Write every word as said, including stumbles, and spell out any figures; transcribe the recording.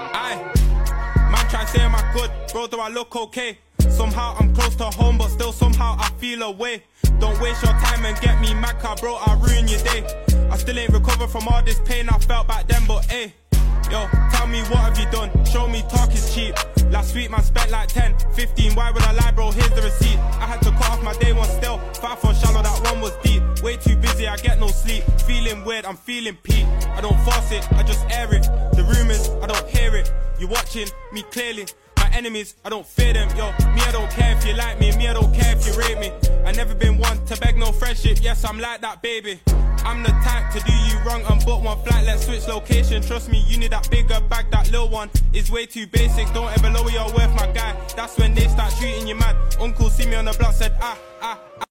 Aye, man try say am I good, bro, do I look okay? Somehow I'm close to home, but still somehow I feel away. Don't waste your time and get me mad, car, bro, I'll ruin your day. I still ain't recovered from all this pain I felt back then, but ayy, yo, tell me what have you done? Show me talk is cheap. Last week man spent like ten, fifteen, why would I lie, bro? Here's the receipt. I had to cut off my day one still. Five for shallow, that one was deep. Way too busy, I get no sleep. Feeling weird, I'm feeling peak. I don't force it, I just air it. The rumours, I don't hear it. You watching me clearly. My enemies, I don't fear them, yo. Me, I don't care if you like me. Me, I don't care if you rate me. I never been one to beg no friendship. Yes, I'm like that, baby. I'm the type to do you wrong and book one flight. Let's switch location. Trust me, you need that bigger bag. That little one is way too basic. Don't ever lower your worth, my guy. That's when they start treating you mad. Uncle see me on the block, said ah, ah, ah.